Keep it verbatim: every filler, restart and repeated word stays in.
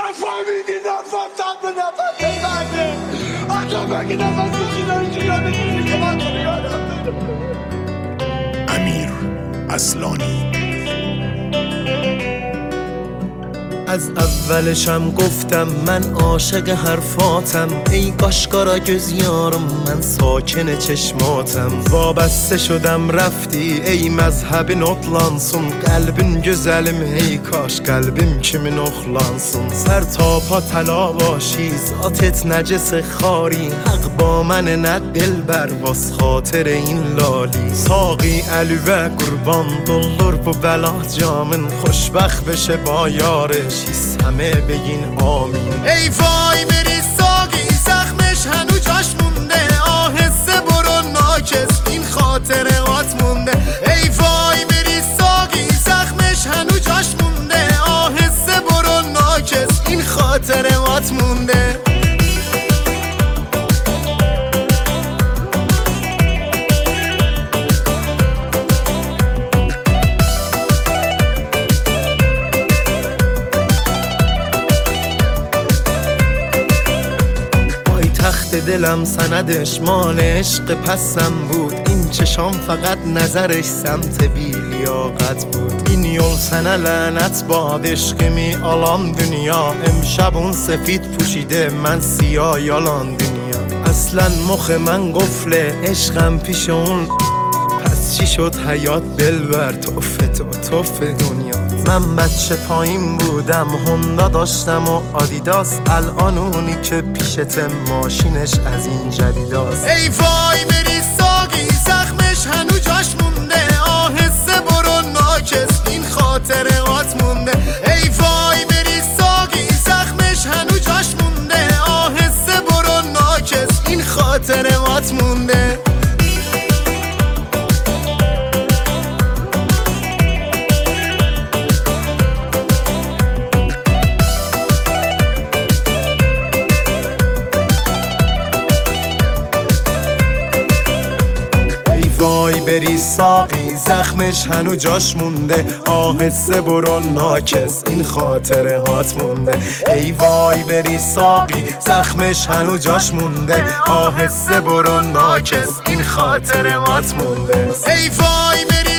نفهمیدی نفهمتم به نفهمت بگه آجا بگی نفهمت بگی اینجا یادت میگی که من تو بیادم امیر اصلانی. از اولشم گفتم من عاشق حرفاتم، ای قاشقارا göz یارم من ساکن چشماتم. وابسته شدم رفتی ey mezhebin otlansın, قلبin güzelim ey kaş قلبim kimin oxlansın. سر تا پا تلاواشی ذاتت نجس خاری، حق با من نه دلبر واس خاطر این لالی. ساقی علی و قربان دلار bu بلا جامن، خوشبخت بشه با یارش همه بگین آمین. ای وای بری ساقی زخمش هنو جاش مونده، آهسته برو ناکس این خاطرات مونده. ای وای بری ساقی زخمش هنو جاش مونده، آهسته برو ناکس این خاطرات مونده. تخت دلم سندش مال عشق پسم بود، این چشام فقط نظرش سمت بیلیاقت بود. این یol sənə lənət bad eşqimi alan dünya، امشب اون سفید پوشیده من سیاه یالان دنیا. اصلا مخ من قفله عشقم پیش اون، پس چی شد حیات دلبر توفه تو توفه دنیا. من بچه پایین بودم هوندا داشتم و آدیداس، الان اونی که پیشت ماشینش از این جدیداست. ای وای بری ساقی زخمش هنو جاش مونده، آهسته برو ناکس این خاطرات مونده. ای وای بری ساقی زخمش هنو جاش مونده، آهسته برو ناکس این خاطرات مونده. وای بری ساقی زخمش هنو جاش مونده، آهسته برو ناکس این خاطرات مونده. ای وای بری ساقی زخمش هنو جاش مونده، آهسته برو ناکس این خاطرات مونده. ای وای بری